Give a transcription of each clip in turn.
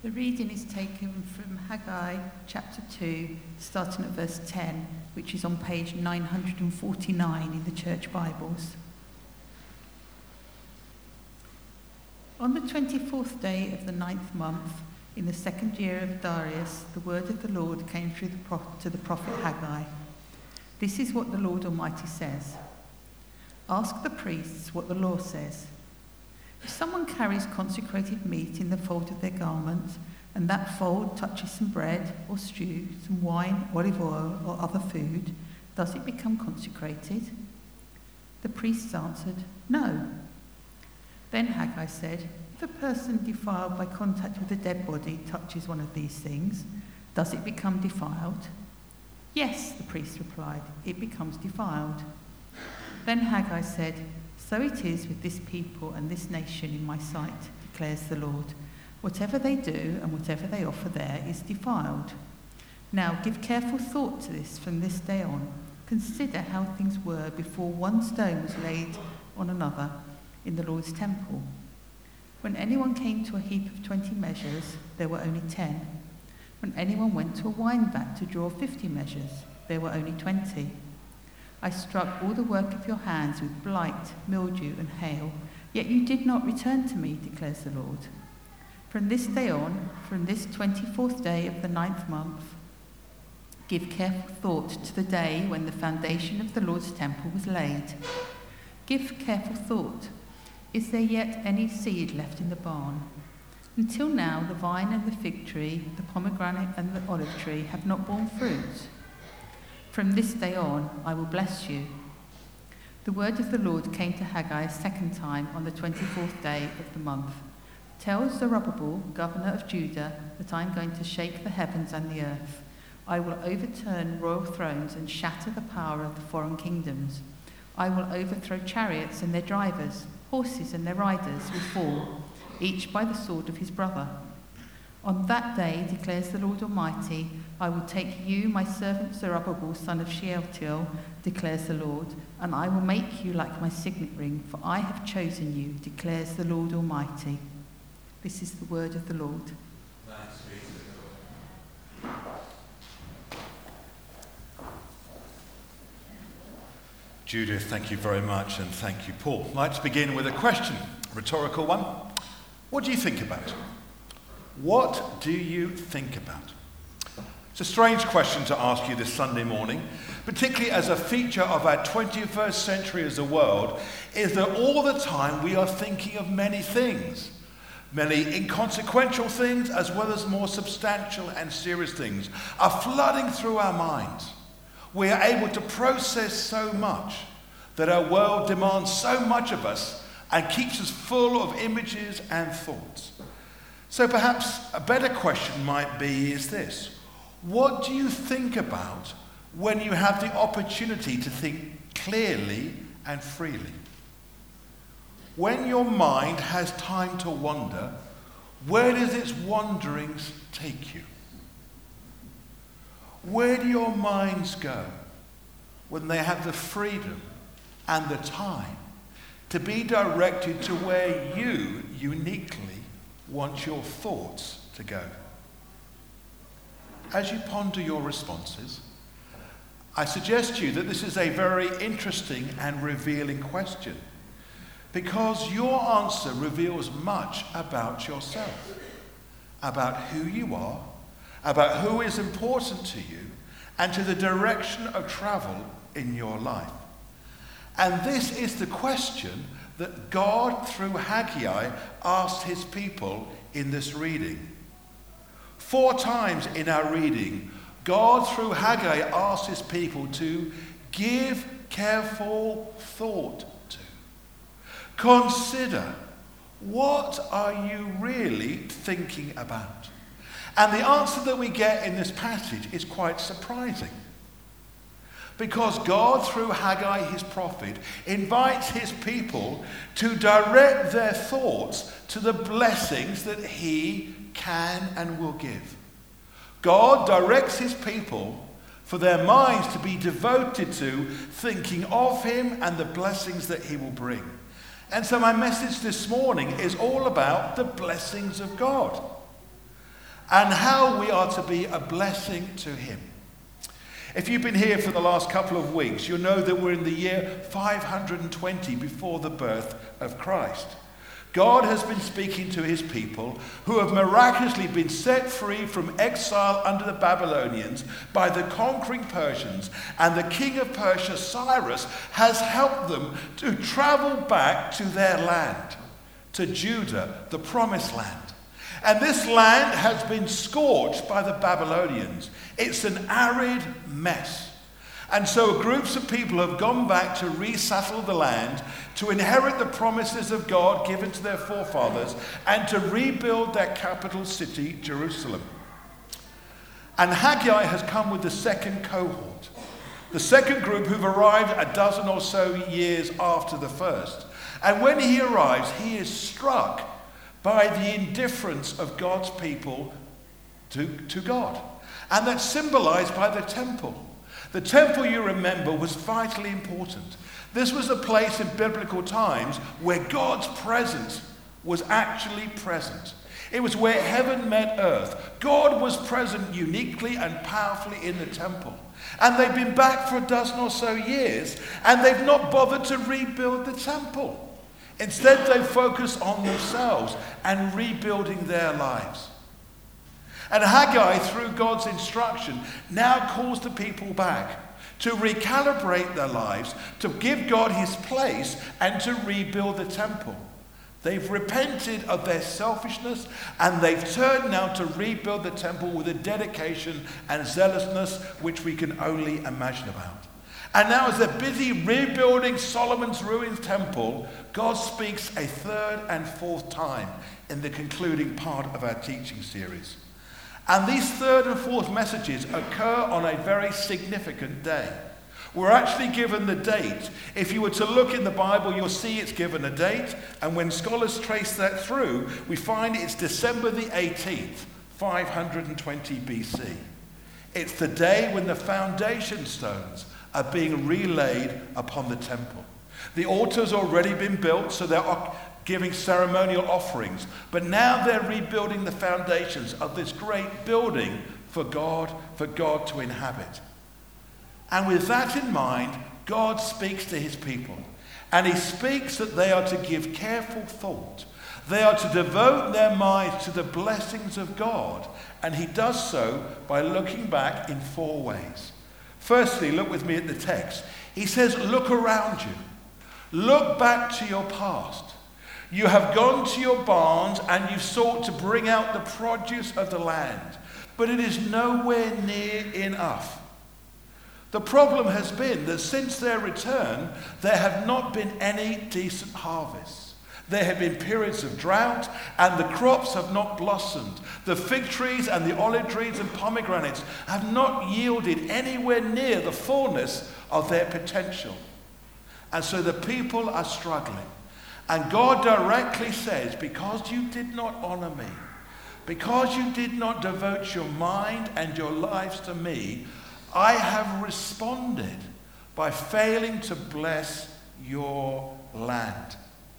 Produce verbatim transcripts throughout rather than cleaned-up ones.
The reading is taken from Haggai chapter two, starting at verse ten, which is on page nine hundred forty-nine in the Church Bibles. On the twenty-fourth day of the ninth month, in the second year of Darius, the word of the Lord came through the pro- to the prophet Haggai. This is what the Lord Almighty says. Ask the priests what the law says. If someone carries consecrated meat in the fold of their garment, and that fold touches some bread or stew, some wine, olive oil, or other food, does it become consecrated? The priests answered, no. Then Haggai said, if a person defiled by contact with a dead body touches one of these things, does it become defiled? Yes, the priest replied, it becomes defiled. Then Haggai said, so it is with this people and this nation in my sight, declares the Lord. Whatever they do and whatever they offer there is defiled. Now give careful thought to this from this day on. Consider how things were before one stone was laid on another in the Lord's temple. When anyone came to a heap of twenty measures, there were only ten. When anyone went to a wine vat to draw fifty measures, there were only twenty. I struck all the work of your hands with blight, mildew, and hail, yet you did not return to me, declares the Lord. From this day on, from this twenty-fourth day of the ninth month, give careful thought to the day when the foundation of the Lord's temple was laid. Give careful thought. Is there yet any seed left in the barn? Until now, the vine and the fig tree, the pomegranate and the olive tree have not borne fruit. From this day on, I will bless you. The word of the Lord came to Haggai a second time on the twenty-fourth day of the month. Tell Zerubbabel, governor of Judah, that I am going to shake the heavens and the earth. I will overturn royal thrones and shatter the power of the foreign kingdoms. I will overthrow chariots and their drivers. Horses and their riders will fall, each by the sword of his brother. On that day, declares the Lord Almighty, I will take you, my servant Zerubbabel, son of Shealtiel, declares the Lord, and I will make you like my signet ring, for I have chosen you, declares the Lord Almighty. This is the word of the Lord. Thanks be to the Lord. Judith, thank you very much, and thank you, Paul. Let's begin with a question, a rhetorical one. What do you think about? What do you think about? It's a strange question to ask you this Sunday morning, particularly as a feature of our twenty-first century as a world, is that all the time we are thinking of many things, many inconsequential things as well as more substantial and serious things are flooding through our minds. We are able to process so much that our world demands so much of us and keeps us full of images and thoughts. So perhaps a better question might be is this: what do you think about when you have the opportunity to think clearly and freely? When your mind has time to wander, where does its wanderings take you? Where do your minds go when they have the freedom and the time to be directed to where you uniquely want your thoughts to go? As you ponder your responses, I suggest to you that this is a very interesting and revealing question, because your answer reveals much about yourself, about who you are, about who is important to you, and to the direction of travel in your life. And this is the question that God, through Haggai, asked his people in this reading. Four times in our reading, God, through Haggai, asked his people to give careful thought to. Consider, what are you really thinking about? And the answer that we get in this passage is quite surprising. Because God, through Haggai, his prophet, invites his people to direct their thoughts to the blessings that he can and will give. God directs his people for their minds to be devoted to thinking of him and the blessings that he will bring. And so my message this morning is all about the blessings of God. and how we are to be a blessing to him. If you've been here for the last couple of weeks, you'll know that we're in the year five hundred twenty before the birth of Christ. God has been speaking to his people who have miraculously been set free from exile under the Babylonians by the conquering Persians, and the king of Persia, Cyrus, has helped them to travel back to their land, to Judah, the promised land. And this land has been scorched by the Babylonians. It's an arid mess. And so groups of people have gone back to resettle the land, to inherit the promises of God given to their forefathers, and to rebuild their capital city, Jerusalem. And Haggai has come with the second cohort, the second group who've arrived a dozen or so years after the first. And when he arrives, he is struck by the indifference of God's people to, to God. And that's symbolized by the temple. The temple, you remember, was vitally important. This was a place in biblical times where God's presence was actually present. It was where heaven met earth. God was present uniquely and powerfully in the temple. And they've been back for a dozen or so years, and they've not bothered to rebuild the temple. Instead, they focus on themselves and rebuilding their lives. And Haggai, through God's instruction, now calls the people back to recalibrate their lives, to give God his place, and to rebuild the temple. They've repented of their selfishness, and they've turned now to rebuild the temple with a dedication and zealousness which we can only imagine about. And now, as they're busy rebuilding Solomon's ruined temple, God speaks a third and fourth time in the concluding part of our teaching series. And these third and fourth messages occur on a very significant day. We're actually given the date. If you were to look in the Bible, you'll see it's given a date. And when scholars trace that through, we find it's December the eighteenth, five hundred twenty B C. It's the day when the foundation stones are being relaid upon the temple. The altar's already been built, so they're giving ceremonial offerings. But now they're rebuilding the foundations of this great building for God, for God to inhabit. And with that in mind, God speaks to his people. And he speaks that they are to give careful thought. They are to devote their minds to the blessings of God. And he does so by looking back in four ways. Firstly, look with me at the text. He says, look around you. Look back to your past. You have gone to your barns and you've sought to bring out the produce of the land, but it is nowhere near enough. The problem has been that since their return, there have not been any decent harvests. There have been periods of drought, and the crops have not blossomed. The fig trees and the olive trees and pomegranates have not yielded anywhere near the fullness of their potential. And so the people are struggling. And God directly says, because you did not honor me, because you did not devote your mind and your lives to me, I have responded by failing to bless your land.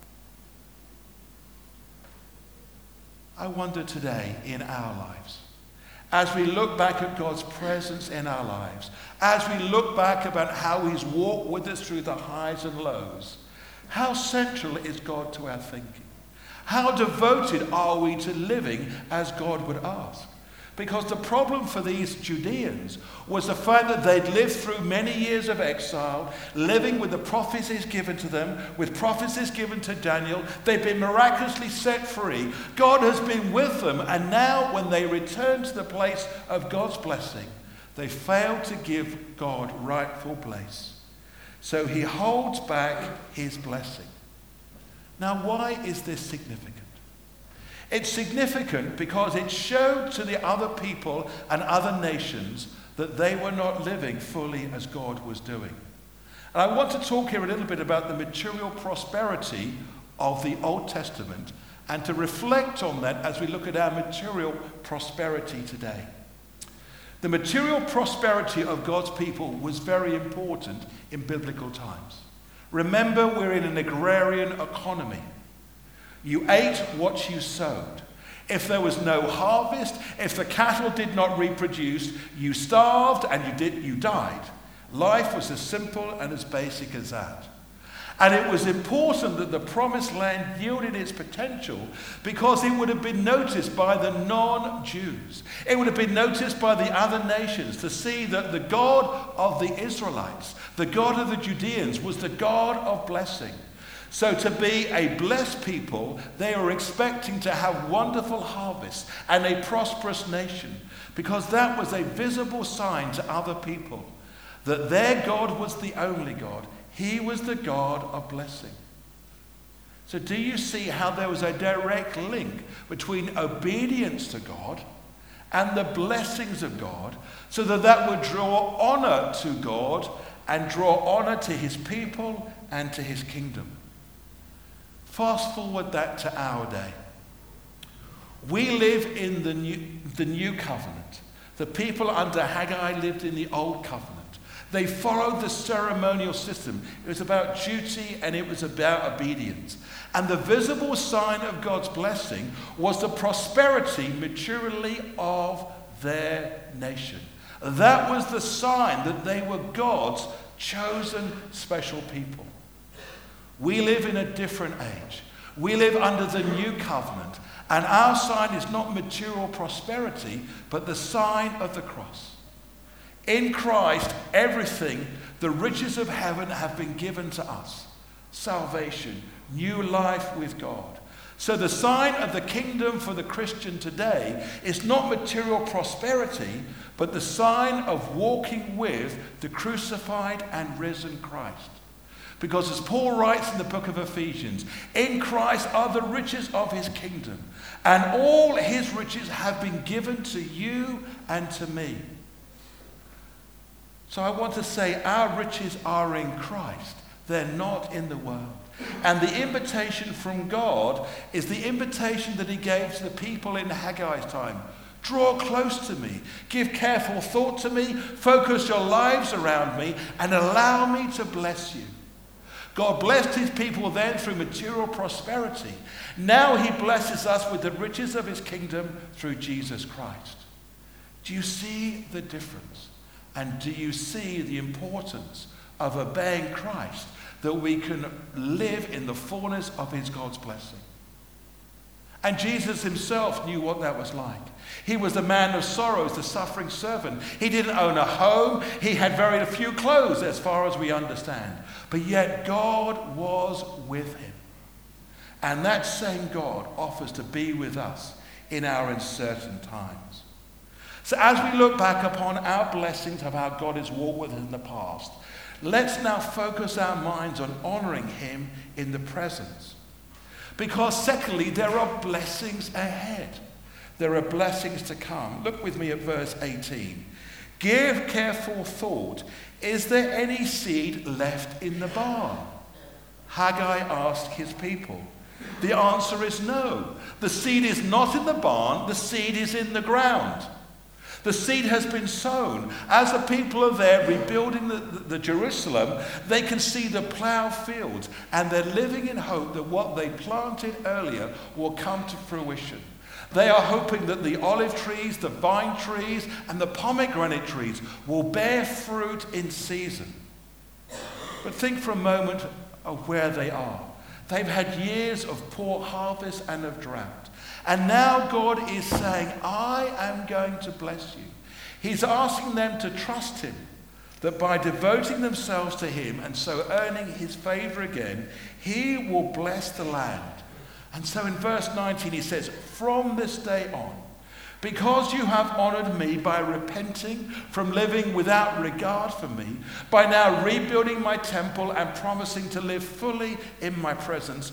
I wonder today in our lives, as we look back at God's presence in our lives, as we look back about how he's walked with us through the highs and lows, how central is God to our thinking? How devoted are we to living as God would ask? Because the problem for these Judeans was the fact that they'd lived through many years of exile, living with the prophecies given to them, with prophecies given to Daniel. They've been miraculously set free. God has been with them, and now when they return to the place of God's blessing, they fail to give God rightful place. So he holds back his blessing. Now, why is this significant? It's significant because it showed to the other people and other nations that they were not living fully as God was doing. And I want to talk here a little bit about the material prosperity of the Old Testament and to reflect on that as we look at our material prosperity today. The material prosperity of God's people was very important in biblical times. Remember, we're in an agrarian economy. You ate what you sowed. If there was no harvest, if the cattle did not reproduce, you starved and you did you died. Life was as simple and as basic as that. And it was important that the promised land yielded its potential because it would have been noticed by the non-Jews. It would have been noticed by the other nations to see that the God of the Israelites, the God of the Judeans, was the God of blessing. So to be a blessed people, they were expecting to have wonderful harvests and a prosperous nation, because that was a visible sign to other people that their God was the only God. He was the God of blessing. So do you see how there was a direct link between obedience to God and the blessings of God, so that that would draw honor to God and draw honor to his people and to his kingdom? Fast forward that to our day. We live in the new, the new covenant. The people under Haggai lived in the old covenant. They followed the ceremonial system. It was about duty and it was about obedience. And the visible sign of God's blessing was the prosperity, maturity of their nation. That was the sign that they were God's chosen special people. We live in a different age. We live under the new covenant. And our sign is not material prosperity, but the sign of the cross. In Christ, everything, the riches of heaven have been given to us. Salvation, new life with God. So the sign of the kingdom for the Christian today is not material prosperity, but the sign of walking with the crucified and risen Christ. Because as Paul writes in the book of Ephesians, in Christ are the riches of his kingdom, and all his riches have been given to you and to me. So I want to say our riches are in Christ. They're not in the world. And the invitation from God is the invitation that he gave to the people in Haggai's time. Draw close to me. Give careful thought to me. Focus your lives around me and allow me to bless you. God blessed his people then through material prosperity. Now he blesses us with the riches of his kingdom through Jesus Christ. Do you see the difference? And do you see the importance of obeying Christ, that we can live in the fullness of his God's blessing? And Jesus himself knew what that was like. He was the man of sorrows, the suffering servant. He didn't own a home. He had very few clothes, as far as we understand. But yet God was with him. And that same God offers to be with us in our uncertain times. So as we look back upon our blessings of how God has walked with us in the past, let's now focus our minds on honoring him in the present. Because secondly, there are blessings ahead. There are blessings to come. Look with me at verse eighteen. Give careful thought. Is there any seed left in the barn? Haggai asked his people. The answer is no. The seed is not in the barn. The seed is in the ground. The seed has been sown. As the people are there rebuilding the, the, the Jerusalem, they can see the ploughed fields, and they're living in hope that what they planted earlier will come to fruition. They are hoping that the olive trees, the vine trees, and the pomegranate trees will bear fruit in season. But think for a moment of where they are. They've had years of poor harvest and of drought. And now God is saying, I am going to bless you. He's asking them to trust him, that by devoting themselves to him and so earning his favor again, he will bless the land. And so in verse nineteen he says, from this day on, because you have honored me by repenting from living without regard for me, by now rebuilding my temple and promising to live fully in my presence,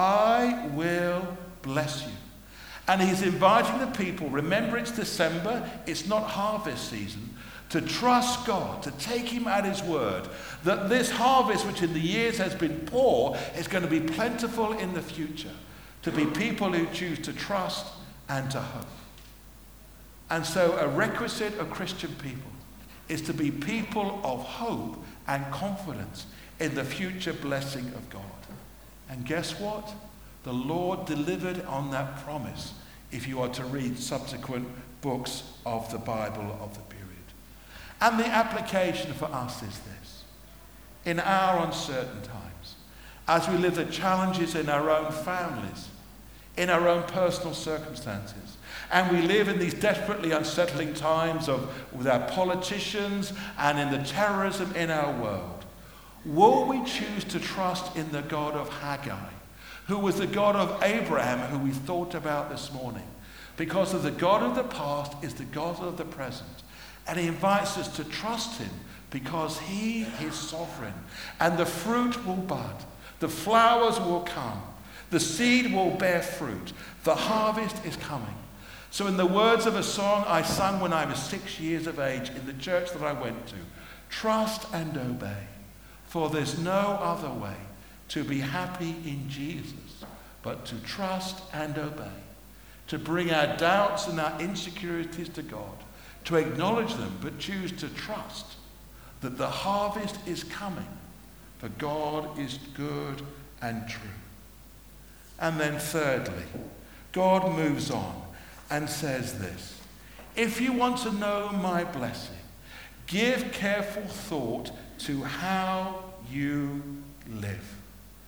I will bless you. And he's inviting the people, remember it's December, it's not harvest season, to trust God, to take him at his word, that this harvest, which in the years has been poor, is going to be plentiful in the future, to be people who choose to trust and to hope. And so a requisite of Christian people is to be people of hope and confidence in the future blessing of God. And guess what? The Lord delivered on that promise if you are to read subsequent books of the Bible of the period. And the application for us is this. In our uncertain times, as we live the challenges in our own families, in our own personal circumstances, and we live in these desperately unsettling times of with our politicians and in the terrorism in our world, will we choose to trust in the God of Haggai, who was the God of Abraham, who we thought about this morning? Because of the God of the past is the God of the present. And he invites us to trust him because he is sovereign. And the fruit will bud. The flowers will come. The seed will bear fruit. The harvest is coming. So in the words of a song I sung when I was six years of age in the church that I went to, trust and obey, for there's no other way to be happy in Jesus but to trust and obey, to bring our doubts and our insecurities to God, to acknowledge them but choose to trust that the harvest is coming, for God is good and true. And then thirdly, God moves on and says this: if you want to know my blessing, give careful thought to how you live.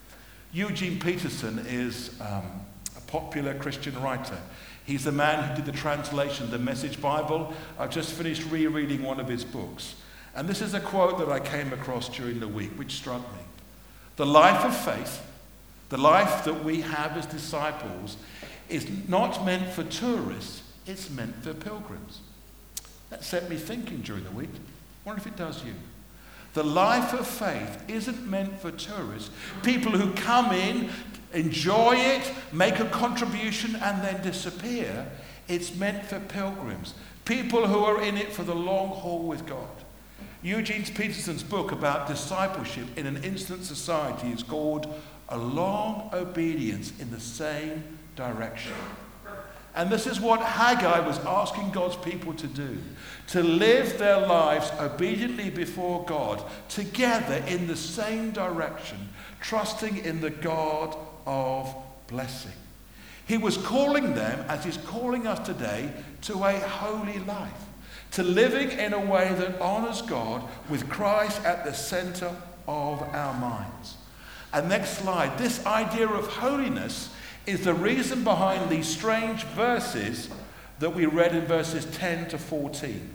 Eugene Peterson is um, a popular Christian writer. He's the man who did the translation of the Message Bible. I've just finished rereading one of his books. And this is a quote that I came across during the week, which struck me. The life of faith, the life that we have as disciples, is not meant for tourists, it's meant for pilgrims. That set me thinking during the week. I wonder if it does you. The life of faith isn't meant for tourists, people who come in, enjoy it, make a contribution, and then disappear. It's meant for pilgrims, people who are in it for the long haul with God. Eugene Peterson's book about discipleship in an instant society is called A Long Obedience in the Same Direction. And this is what Haggai was asking God's people to do, to live their lives obediently before God, together in the same direction, trusting in the God of blessing. He was calling them, as he's calling us today, to a holy life, to living in a way that honors God with Christ at the center of our minds. And next slide, this idea of holiness is the reason behind these strange verses that we read in verses ten to fourteen.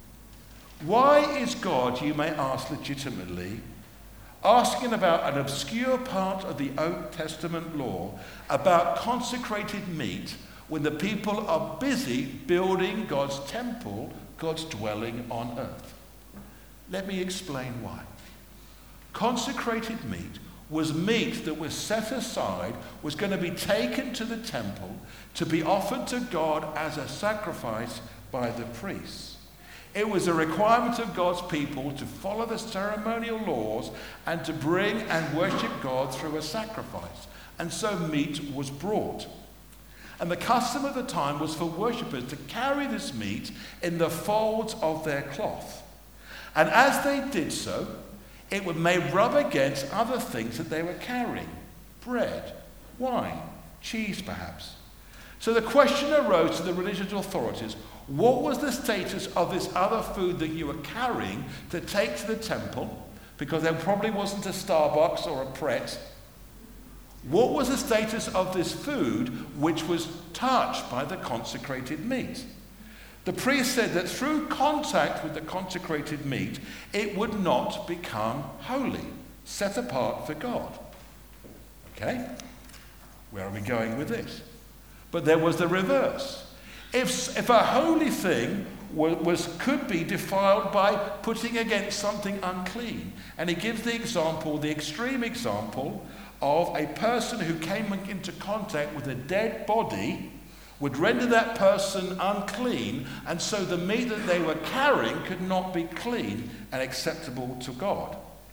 Why is God, you may ask legitimately, asking about an obscure part of the Old Testament law about consecrated meat when the people are busy building God's temple, God's dwelling on earth? Let me explain why. Consecrated meat was meat that was set aside, was going to be taken to the temple to be offered to God as a sacrifice by the priests. It was a requirement of God's people to follow the ceremonial laws and to bring and worship God through a sacrifice. And so meat was brought. And the custom of the time was for worshippers to carry this meat in the folds of their cloth. And as they did so, it would may rub against other things that they were carrying. Bread, wine, cheese perhaps. So the question arose to the religious authorities, what was the status of this other food that you were carrying to take to the temple? Because there probably wasn't a Starbucks or a Pret. What was the status of this food which was touched by the consecrated meat? The priest said that through contact with the consecrated meat, it would not become holy, set apart for God. Okay? Where are we going with this? But there was the reverse. If, if a holy thing was, was could be defiled by putting against something unclean. And he gives the example, the extreme example, of a person who came into contact with a dead body would render that person unclean, and so the meat that they were carrying could not be clean and acceptable to God.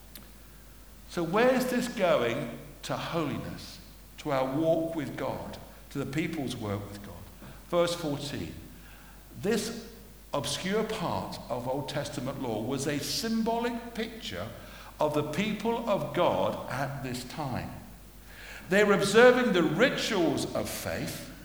So where is this going to holiness, to our walk with God, to the people's work with God? Verse fourteen. This obscure part of Old Testament law was a symbolic picture of the people of God at this time. They were observing the rituals of faith.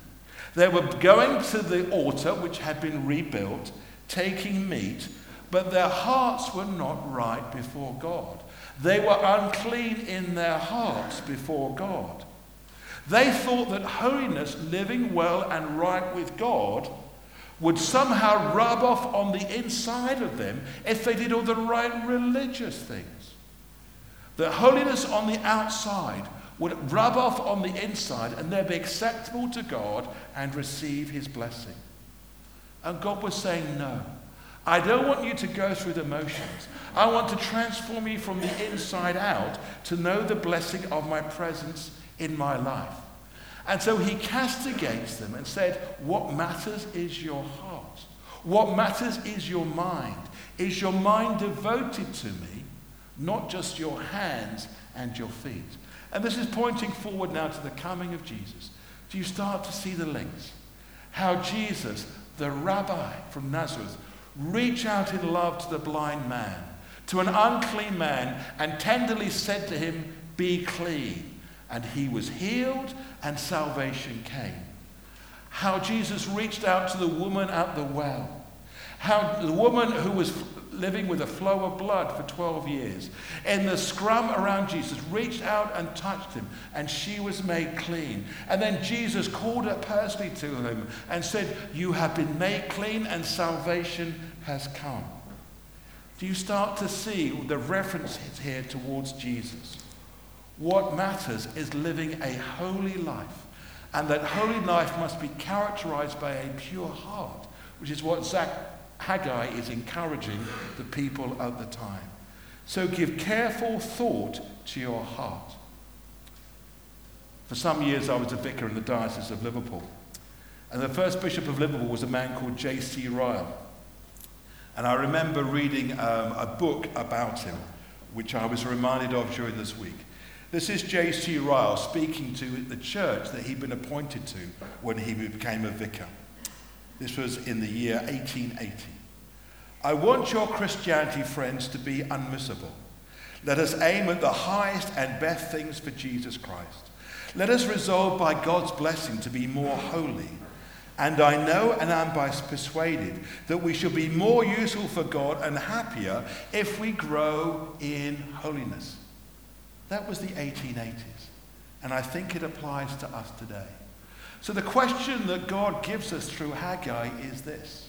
They were going to the altar, which had been rebuilt, taking meat, but their hearts were not right before God. They were unclean in their hearts before God. They thought that holiness, living well and right with God, would somehow rub off on the inside of them if they did all the right religious things. That holiness on the outside would rub off on the inside and they'd be acceptable to God and receive his blessing. And God was saying, no, I don't want you to go through the motions. I want to transform you from the inside out to know the blessing of my presence in my life. And so he castigates them and said, what matters is your heart. What matters is your mind. Is your mind devoted to me, not just your hands and your feet? And this is pointing forward now to the coming of Jesus. Do you start to see the links? How Jesus, the rabbi from Nazareth, reached out in love to the blind man, to an unclean man, and tenderly said to him, be clean. And he was healed and salvation came. How Jesus reached out to the woman at the well. How the woman who was living with a flow of blood for twelve years, in the scrum around Jesus, reached out and touched him, and she was made clean. And then Jesus called her personally to him and said, you have been made clean and salvation has come. Do you start to see the references here towards Jesus? What matters is living a holy life, and that holy life must be characterized by a pure heart, which is what Zach Haggai is encouraging the people at the time. So give careful thought to your heart. For some years I was a vicar in the Diocese of Liverpool, and the first Bishop of Liverpool was a man called J C Ryle. And I remember reading um, a book about him, which I was reminded of during this week. This is J C Ryle speaking to the church that he'd been appointed to when he became a vicar. This was in the year eighteen eighty. I want your Christianity, friends, to be unmissable. Let us aim at the highest and best things for Jesus Christ. Let us resolve by God's blessing to be more holy. And I know and am persuaded that we shall be more useful for God and happier if we grow in holiness. That was the eighteen eighties, and I think it applies to us today. So the question that God gives us through Haggai is this: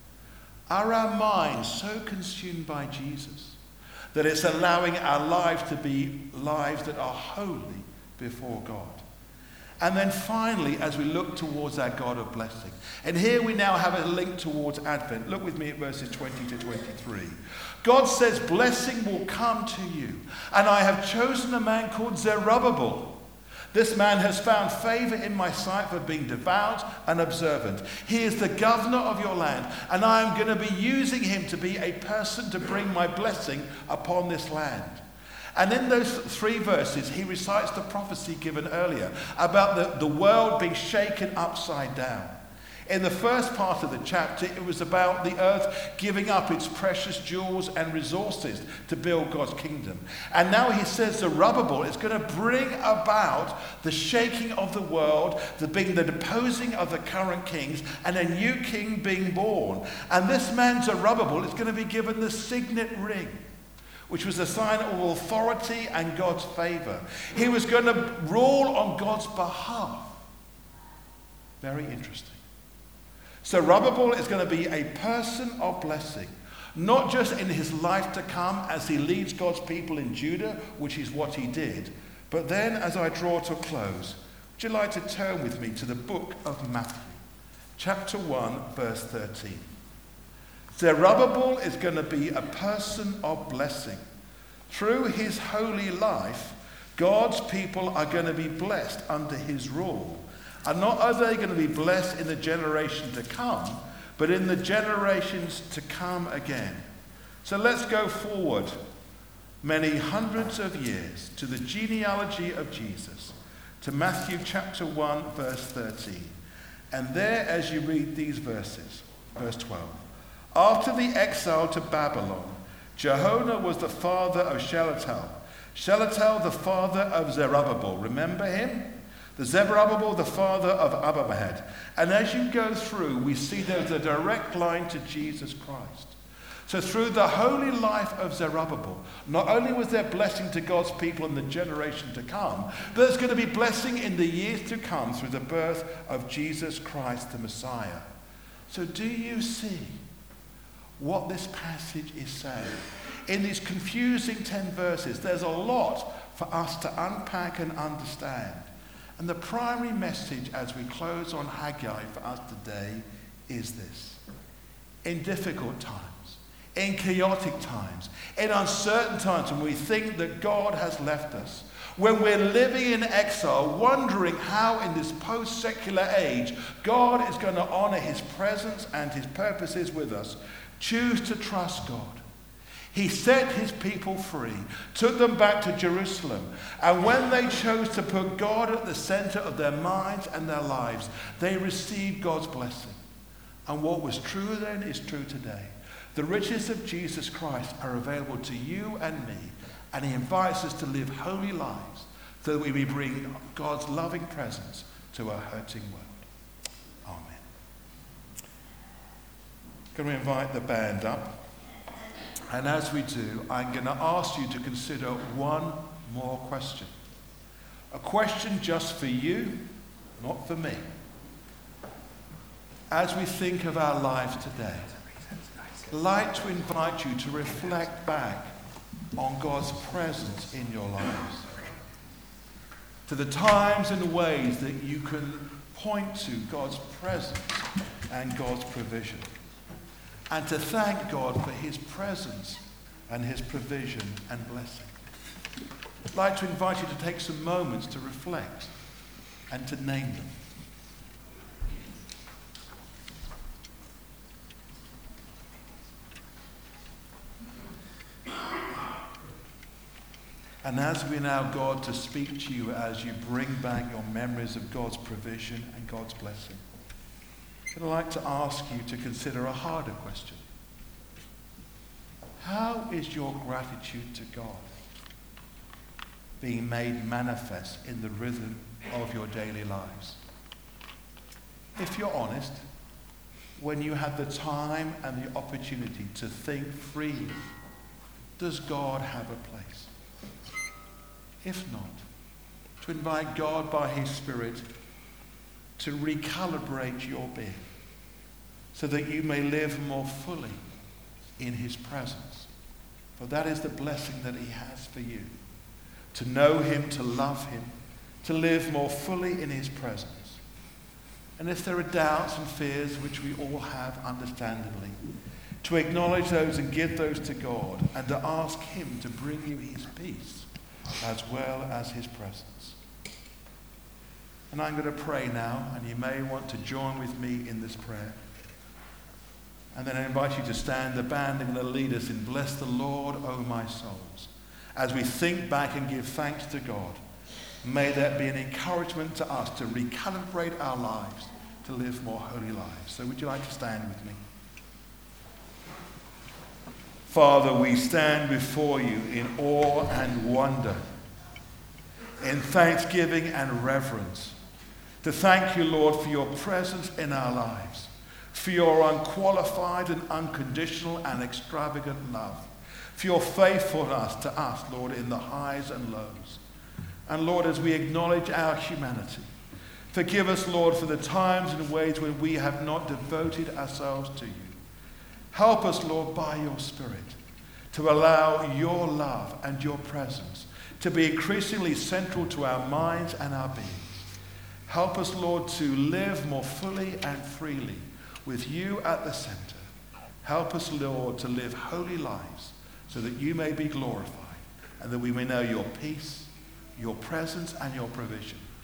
are our minds so consumed by Jesus that it's allowing our lives to be lives that are holy before God? And then finally, as we look towards our God of blessing, and here we now have a link towards Advent. Look with me at verses twenty to twenty-three. God says, blessing will come to you, and I have chosen a man called Zerubbabel. This man has found favor in my sight for being devout and observant. He is the governor of your land, and I am going to be using him to be a person to bring my blessing upon this land. And in those three verses, he recites the prophecy given earlier about the, the world being shaken upside down. In the first part of the chapter, it was about the earth giving up its precious jewels and resources to build God's kingdom. And now he says Zerubbabel is going to bring about the shaking of the world, the being the deposing of the current kings, and a new king being born. And this man Zerubbabel is going to be given the signet ring, which was a sign of authority and God's favor. He was going to rule on God's behalf. Very interesting. So Zerubbabel is going to be a person of blessing, not just in his life to come as he leads God's people in Judah, which is what he did, but then as I draw to a close, would you like to turn with me to the book of Matthew, chapter one, verse thirteen. Zerubbabel is going to be a person of blessing. Through his holy life, God's people are going to be blessed under his rule. And not are they going to be blessed in the generation to come, but in the generations to come again. So let's go forward many hundreds of years to the genealogy of Jesus, to Matthew chapter one, verse thirteen. And there, as you read these verses, verse twelve, after the exile to Babylon, Jehoiada was the father of Shealtiel, Shealtiel the father of Zerubbabel. Remember him? The Zerubbabel, the father of Abimahed. And as you go through, we see there's a direct line to Jesus Christ. So through the holy life of Zerubbabel, not only was there blessing to God's people in the generation to come, but there's going to be blessing in the years to come through the birth of Jesus Christ, the Messiah. So do you see what this passage is saying? In these confusing ten verses, there's a lot for us to unpack and understand. And the primary message as we close on Haggai for us today is this. In difficult times, in chaotic times, in uncertain times when we think that God has left us, when we're living in exile, wondering how in this post-secular age God is going to honor his presence and his purposes with us, choose to trust God. He set his people free, took them back to Jerusalem, and when they chose to put God at the center of their minds and their lives, they received God's blessing. And what was true then is true today. The riches of Jesus Christ are available to you and me, and he invites us to live holy lives so that we may bring God's loving presence to a hurting world. Amen. Can we invite the band up? And as we do, I'm going to ask you to consider one more question. A question just for you, not for me. As we think of our lives today, I'd like to invite you to reflect back on God's presence in your lives. To the times and ways that you can point to God's presence and God's provision. And to thank God for his presence and his provision and blessing. I'd like to invite you to take some moments to reflect and to name them. And as we allow God to speak to you as you bring back your memories of God's provision and God's blessing, I'd like to ask you to consider a harder question. How is your gratitude to God being made manifest in the rhythm of your daily lives? If you're honest, when you have the time and the opportunity to think freely, does God have a place? If not, to invite God by his Spirit to recalibrate your being so that you may live more fully in his presence. For that is the blessing that he has for you. To know him, to love him, to live more fully in his presence. And if there are doubts and fears, which we all have understandably, to acknowledge those and give those to God and to ask him to bring you his peace as well as his presence. And I'm going to pray now, and you may want to join with me in this prayer. And then I invite you to stand. The band are going to lead us in Bless the Lord, O my souls. As we think back and give thanks to God, may that be an encouragement to us to recalibrate our lives, to live more holy lives. So would you like to stand with me? Father, we stand before you in awe and wonder, in thanksgiving and reverence, to thank you, Lord, for your presence in our lives, for your unqualified and unconditional and extravagant love, for your faithfulness to us, Lord, in the highs and lows. And Lord, as we acknowledge our humanity, forgive us, Lord, for the times and ways when we have not devoted ourselves to you. Help us, Lord, by your Spirit, to allow your love and your presence to be increasingly central to our minds and our beings. Help us, Lord, to live more fully and freely with you at the center. Help us, Lord, to live holy lives so that you may be glorified and that we may know your peace, your presence, and your provision.